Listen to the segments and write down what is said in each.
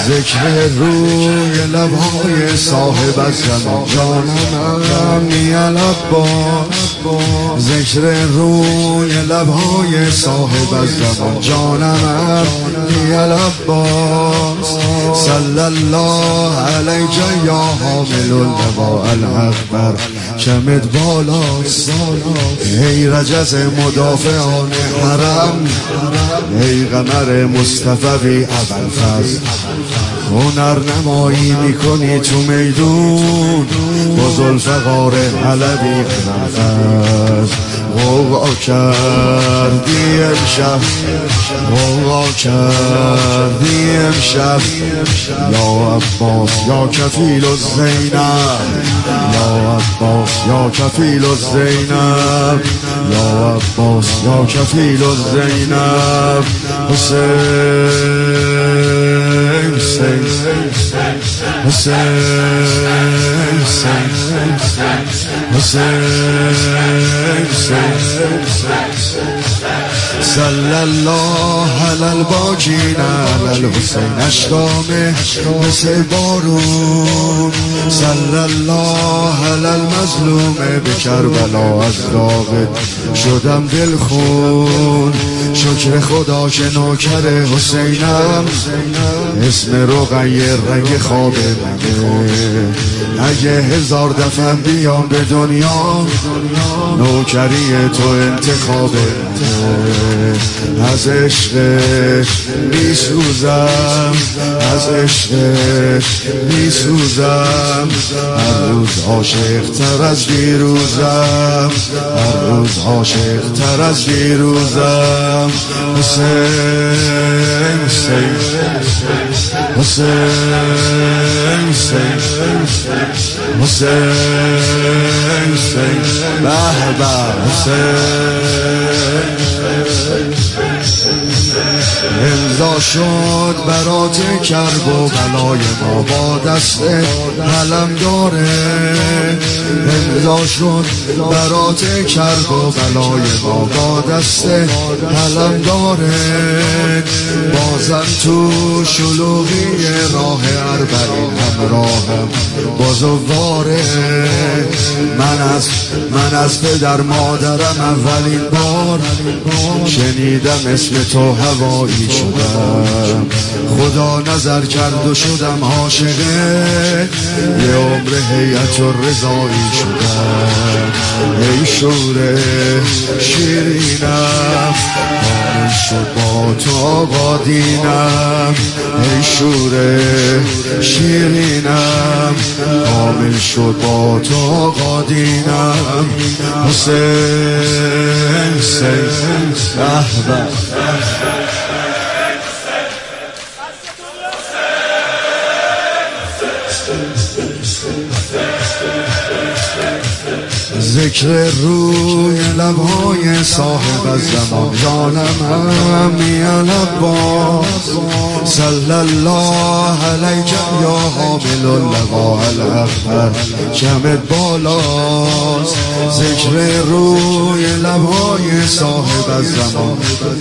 ذکر روی لبهای صاحب الزمان جانم میل عباس، ذکر روی لبهای صاحب الزمان جانم میل عباس. صلی الله علیک یا حامل اللواء الحق بر چمت بالاست. ای رجز مدافعان حرم، ای قمر مصطفی ابوالفضل، هنر نمایی میکنی تو میدون با ذوالفقار علوی ابوالفضل. غوغا کردی امشب، غوغا کردی امشب، یا عباس یا کفیل الزینب، یا عباس یا کفیل الزینب، یا عباس یا کفیل الزینب. حسین حسین حسین حسین صلی الله علی الباقین علی الحسین. اشکامه مثل بارون، صلی الله علی المظلوم به کربلا. از داغ شدم دل خون، شکر خدا که نوکر حسینم. اسم رقیه رنگ خواب منه، اگه 1000 دفعه بیام به دنیا نوکری تو انتخاب منه. از عشقش میسوزم، از عشقش میسوزم، هر روز عاشق تر از دیروزم، هر روز عاشق تر از دیروزم. حسین حسین حسین حسین حسین حسین به به حسین. امضا شد برات کرب و بلای ما با دست علم داره، امضا شد برات کرب و بلای ما با دست علم داره. بازم تو شلوغی راه اربعین همراهم بازواره. من از پدر مادرم اولین بار شنیدم اسم تو هوایی شدم. خدا نظر کرد و شدم عاشقه، یه عمر هیئت الرضایی شدم. ای شور شیرینم کامل شد با تو آقا دینم، ای شور شیرینم کامل شد با تو آقا دینم. حسین حسین احباب ذکر روی لبهای صاحب الزمان جانم میل عباس. صلی الله علیک یا حامل اللواء الحق چمت بالاست. ذکر روی لبهای صاحب الزمان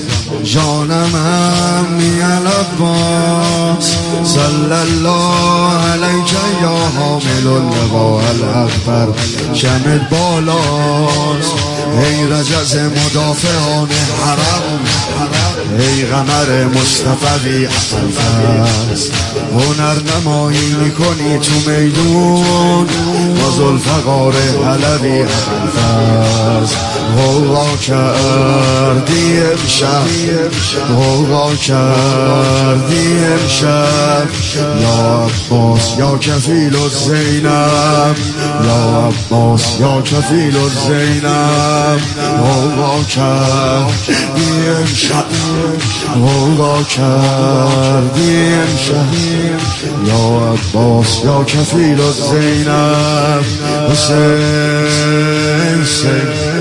جانم میل عباس. صلی الله علیک یا حامل اللواء الحق چمت بالاست. ای رجز مدافعان حرم، ای قمر مصطفی ابوالفضل، هنر نمایی میکنی تو میدون با ذوالفقار علوی ابوالفضل. غوغا کردی امشب، غوغا کردی امشب، یا عباس یا کفیل الزینب، یا عباس یا کفیل الزینب. غوغا کردی امشب، غوغا کردی امشب، یا عباس یا کفیل الزینب. حسین حسین